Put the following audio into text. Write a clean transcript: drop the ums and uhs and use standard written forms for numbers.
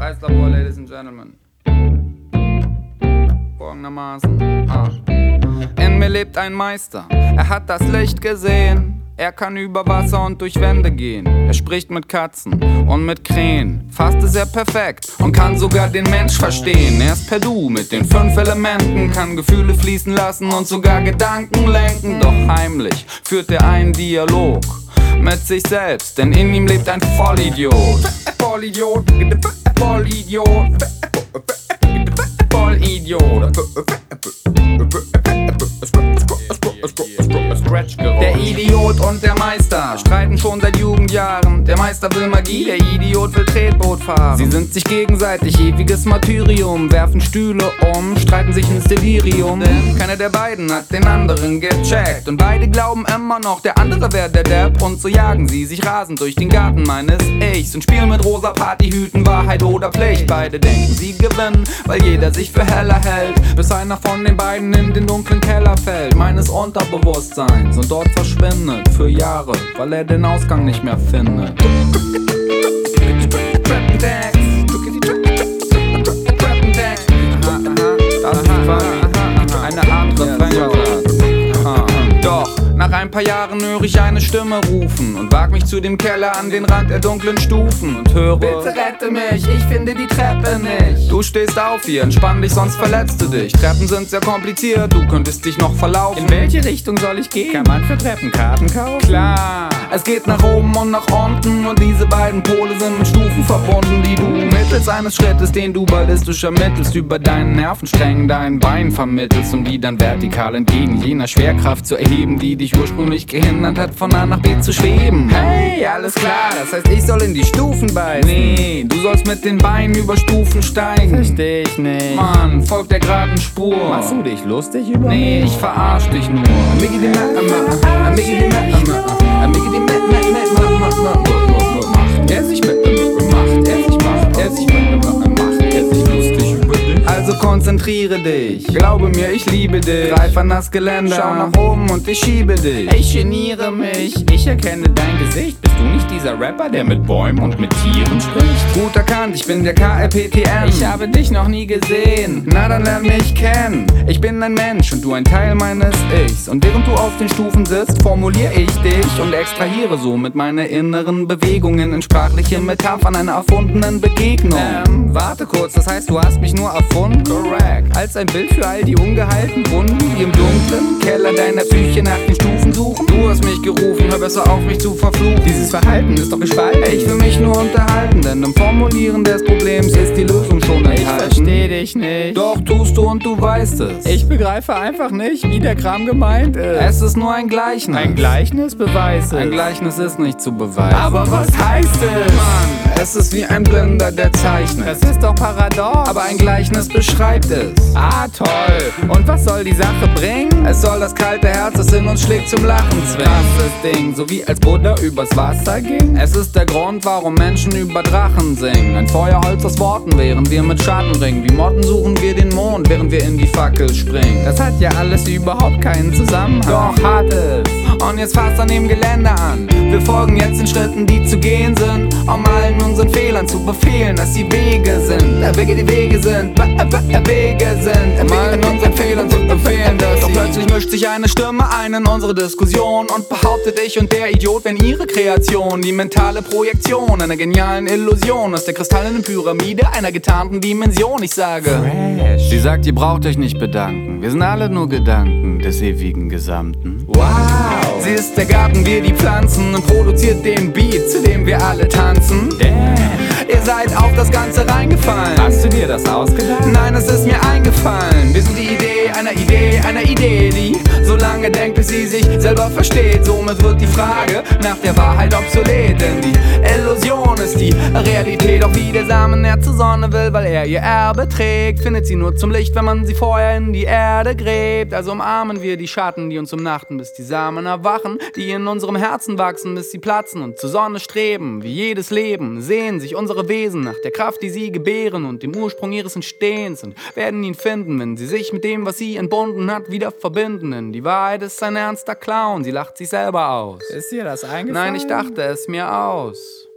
Preislabor, Ladies and Gentlemen. Folgendermaßen. In mir lebt ein Meister, er hat das Licht gesehen. Er kann über Wasser und durch Wände gehen. Er spricht mit Katzen und mit Krähen. Fast ist er perfekt und kann sogar den Mensch verstehen. Er ist per Du mit den 5 Elementen, kann Gefühle fließen lassen und sogar Gedanken lenken. Doch heimlich führt er einen Dialog mit sich selbst, denn in ihm lebt ein Vollidiot. Vollidiot, Vollidiot, Vollidiot. Der Idiot und der Meister streiten schon seit Jugendjahren. Der Meister will Magie, der Idiot will Tretboot fahren. Sie sind sich gegenseitig ewiges Martyrium, werfen Stühle um, streiten sich ins Delirium. Denn keiner der beiden hat den anderen gecheckt und beide glauben immer noch, der andere wäre der Depp. Und so jagen sie sich rasend durch den Garten meines Ichs und spielen mit rosa Partyhüten Wahrheit oder Pflicht. Beide denken, sie gewinnen, weil jeder sich für heller hält, bis einer von den beiden in den dunklen Keller fällt meines Unterbewusstseins und dort verschwindet für Jahre, weil er den Ausgang nicht mehr findet. Das ist quasi eine Art Refrain. Doch nach ein paar Jahren höre ich eine Stimme rufen und wag mich zu dem Keller an den Rand der dunklen Stufen und höre: Bitte rette mich, ich finde die Treppe nicht. Du stehst auf hier, entspann dich, sonst verletzt du dich. Treppen sind sehr kompliziert, du könntest dich noch verlaufen. In welche Richtung soll ich gehen? Kann man für Treppenkarten kaufen? Klar, es geht nach oben und nach unten und diese beiden Pole sind mit Stufen verbunden, die du mittels eines Schrittes, den du ballistisch ermittelst, über deinen Nervensträngen dein Bein vermittelst, um die dann vertikal entgegen jener Schwerkraft zu erheben, die dich ursprünglich gehindert hat, von A nach B zu schweben. Hey, alles klar, das heißt, ich soll in die Stufen beißen. Nee, du sollst mit den Beinen über Stufen steigen. Versteh ich nicht. Mann, folg der geraden Spur. Machst du dich lustig über mich? Nee, ich verarsch dich nur. Also konzentriere dich, glaube mir, ich liebe dich. Greif an das Geländer, schau nach oben und ich schiebe dich. Ich geniere mich, ich erkenne dein Gesicht. Bist du nicht dieser Rapper, der mit Bäumen und mit Tieren spricht? Gut erkannt, ich bin der KLPTM. Ich habe dich noch nie gesehen. Na dann lern mich kennen. Ich bin ein Mensch und du ein Teil meines Ichs. Und während du auf den Stufen sitzt, formuliere ich dich und extrahiere somit meine inneren Bewegungen in sprachlichen Metaphern einer erfundenen Begegnung. Warte kurz, das heißt, du hast mich nur erfunden? Correct. Als ein Bild für all die ungeheilten Wunden, die im dunklen Keller deiner Psyche nach den Stufen suchen. Du hast mich gerufen, hör besser auf, mich zu verfluchen. Dieses Verhalten ist doch gespalten. Ich will mich nur unterhalten, denn im Formulieren des Problems ist die Lösung schon enthalten. Ich versteh dich nicht. Doch tust du und du weißt es. Ich begreife einfach nicht, wie der Kram gemeint ist. Es ist nur ein Gleichnis. Ein Gleichnis beweist es. Ein Gleichnis ist nicht zu beweisen. Aber was heißt es? Mann, es ist wie ein Blinder, der zeichnet. Das ist doch paradox. Aber ein Gleichnis beschreibt es. Ah, toll. Und was soll die Sache bringen? Es soll das kalte Herz, das in uns schlägt, zum Lachen zwingen. Das Ding, so wie als Buddha übers Wasser ging. Es ist der Grund, warum Menschen über Drachen singen. Ein Feuerholz aus Worten, während wir mit Schatten ringen. Wie Motten suchen wir den Mond, während wir in die Fackel springen. Das hat ja alles überhaupt keinen Zusammenhang. Doch hat es. Und jetzt fasst an dem Geländer an. Wir folgen jetzt den Schritten, die zu gehen sind, um allen unseren Fehlern zu befehlen, dass sie Wege sind. Wege, die Wege sind. Wege sind. Um allen unseren Fehlern zu befehlen, dass doch plötzlich mischt sich eine Stimme ein in unsere Diskussion und behauptet, ich und der Idiot wären ihre Kreation. Die mentale Projektion einer genialen Illusion aus der kristallenen Pyramide einer getarnten Dimension. Ich sage, Fresh. Sie sagt, ihr braucht euch nicht bedanken. Wir sind alle nur Gedanken des ewigen Gesamten. Wow. Sie ist der Garten, wir die Pflanzen und produziert den Beat, zu dem wir alle tanzen. Damn. Ihr seid auf das Ganze reingefallen. Hast du dir das ausgedacht? Nein, es ist mir eingefallen. Wir sind die Idee, die so lange denkt, bis sie sich selber versteht. Somit wird die Frage nach der Wahrheit obsolet, denn die Illusion ist die Realität. Auch wie der Samen er zur Sonne will, weil er ihr Erbe trägt, findet sie nur zum Licht, wenn man sie vorher in die Erde gräbt. Also umarmen wir die Schatten, die uns umnachten, bis die Samen erwachen, die in unserem Herzen wachsen, bis sie platzen und zur Sonne streben. Wie jedes Leben sehen sich unsere Wesen nach der Kraft, die sie gebären und dem Ursprung ihres Entstehens und werden ihn finden, wenn sie sich mit dem, was sie entbunden hat, wieder verbinden. Denn die Wahrheit ist ein ernster Clown, sie lacht sich selber aus. Ist dir das eingefallen? Nein, ich dachte es mir aus.